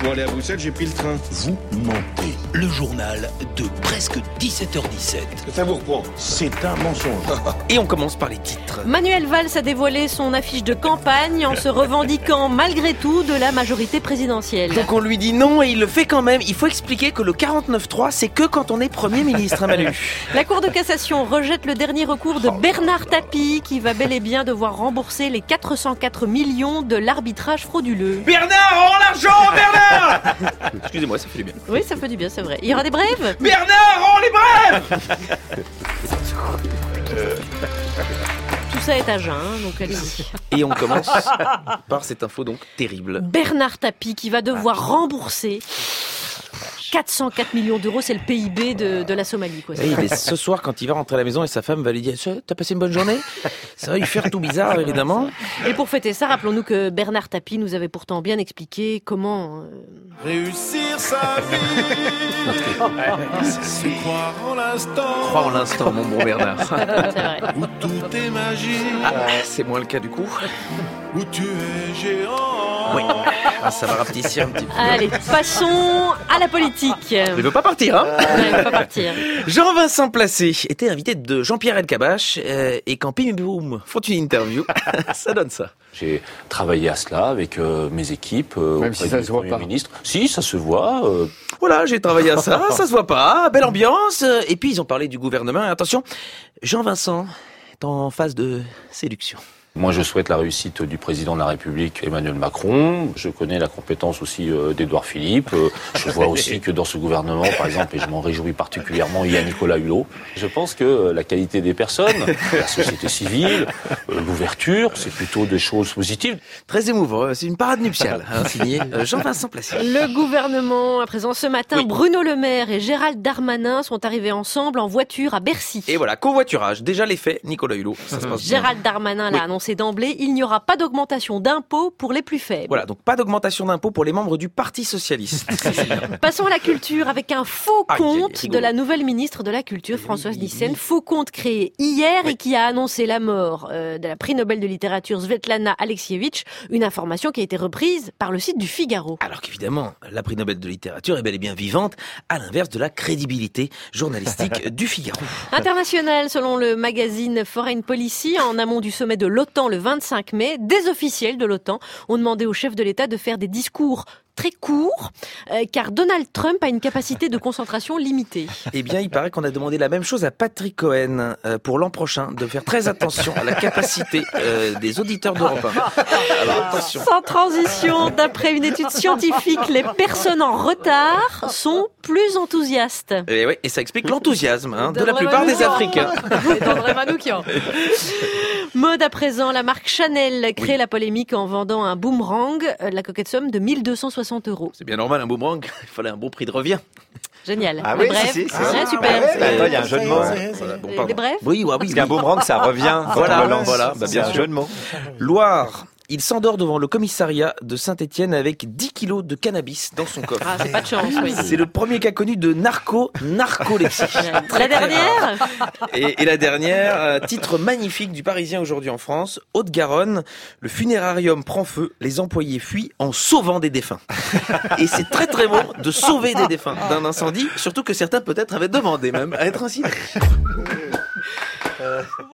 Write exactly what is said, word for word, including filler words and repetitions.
Pour aller à Bruxelles, j'ai pris le train. Vous mentez. Le journal de presque dix-sept heures dix-sept. Ça vous reprend. C'est un mensonge. Et on commence par les titres. Manuel Valls a dévoilé son affiche de campagne en se revendiquant malgré tout de la majorité présidentielle. Donc on lui dit non et il le fait quand même. Il faut expliquer que le quarante-neuf trois, c'est que quand on est Premier ministre, hein, Manu. La Cour de cassation rejette le dernier recours de Bernard Tapie qui va bel et bien devoir rembourser les quatre cent quatre millions de l'arbitrage frauduleux. Bernard, rends l'argent, Bernard. Excusez-moi, ça fait du bien. Oui, ça fait du bien, c'est vrai. Il y aura des brèves ? Bernard, rends les brèves. Tout ça est à jeun, hein, donc allez-y. Et on commence par cette info donc terrible. Bernard Tapie qui va devoir rembourser quatre cent quatre millions d'euros, c'est le P I B de, de la Somalie, quoi. Oui, mais ce soir, quand il va rentrer à la maison et sa femme va lui dire « T'as passé une bonne journée ?» Ça va lui faire tout bizarre, évidemment. Et pour fêter ça, rappelons-nous que Bernard Tapie nous avait pourtant bien expliqué comment... Euh... Réussir sa vie, c'est croire en l'instant. Croire en l'instant, mon bon Bernard. C'est vrai. Où tout est magie, Ah, c'est moins le cas du coup. où tu es géant. Oui, ah, ça va rapetisser un petit peu. Allez, passons à la politique. Il veut pas partir, hein. Ouais, il faut pas partir. Jean-Vincent Placé était invité de Jean-Pierre Elkabbach euh, et quand Pim et Boum font une interview, ça donne ça. J'ai travaillé à cela avec euh, mes équipes, euh, Même auprès si ça du se voit Premier pas. ministre. Si, ça se voit. euh, Voilà, j'ai travaillé à ça, ça se voit pas, belle ambiance. Et puis ils ont parlé du gouvernement. Attention, Jean-Vincent est en phase de séduction. Moi, je souhaite la réussite du président de la République, Emmanuel Macron. Je connais la compétence aussi euh, d'Édouard Philippe. Euh, je vois aussi que dans ce gouvernement, par exemple, et je m'en réjouis particulièrement, il y a Nicolas Hulot. Je pense que euh, la qualité des personnes, la société civile, euh, l'ouverture, c'est plutôt des choses positives. Très émouvant, c'est une parade nuptiale, hein, signé euh, Jean-Vincent Placé. Le gouvernement, à présent ce matin, Oui. Bruno Le Maire et Gérald Darmanin sont arrivés ensemble en voiture à Bercy. Et voilà, covoiturage, déjà les faits, Nicolas Hulot, ça se passe bien. Gérald Darmanin l'a Oui. annoncé d'emblée, il n'y aura pas d'augmentation d'impôts pour les plus faibles. Voilà, donc pas d'augmentation d'impôts pour les membres du Parti Socialiste. Passons à la culture avec un faux Aïe, aïe, aïe, compte rigolo. de la nouvelle ministre de la Culture, Françoise Nyssen. Faux compte créé hier et qui a annoncé la mort euh, de la prix Nobel de littérature Svetlana Alexievitch. Une information qui a été reprise par le site du Figaro. Alors qu'évidemment, la prix Nobel de littérature est bel et bien vivante, à l'inverse de la crédibilité journalistique du Figaro. International, selon le magazine Foreign Policy, en amont du sommet de l'OTAN le vingt-cinq mai, des officiels de l'OTAN ont demandé au chef de l'État de faire des discours très courts, euh, car Donald Trump a une capacité de concentration limitée. Eh bien, il paraît qu'on a demandé la même chose à Patrick Cohen euh, pour l'an prochain, de faire très attention à la capacité euh, des auditeurs d'Europe un. Alors attention. Sans transition, d'après une étude scientifique, les personnes en retard sont plus enthousiastes. Et, ouais, et ça explique l'enthousiasme hein, de la plupart des Africains. Mode à présent, la marque Chanel crée Oui. la polémique en vendant un boomerang, euh, la coquette somme de mille deux cent soixante euros. C'est bien normal, un boomerang, il fallait un bon prix de revient. Génial. Ah Les oui, brèves, si, si, si. ouais, Ah, super. ouais, bah, attends, il y a un jeu de mots. Voilà, bon, Les- pardon. les brèves Oui, ouais, oui, Parce qu'un oui. boomerang, ça revient. Voilà, Quand on le lance. voilà, bah, C'est bien un sûr. jeu de mots. Loire, il s'endort devant le commissariat de Saint-Étienne avec dix kilos de cannabis dans son coffre. Ah, c'est pas de chance, oui. C'est le premier cas connu de narco, narcolepsie. La dernière Et, et la dernière, euh, titre magnifique du Parisien aujourd'hui en France, Haute-Garonne, le funérarium prend feu, les employés fuient en sauvant des défunts. Et c'est très très bon de sauver des défunts d'un incendie, surtout que certains peut-être avaient demandé même à être incinérés.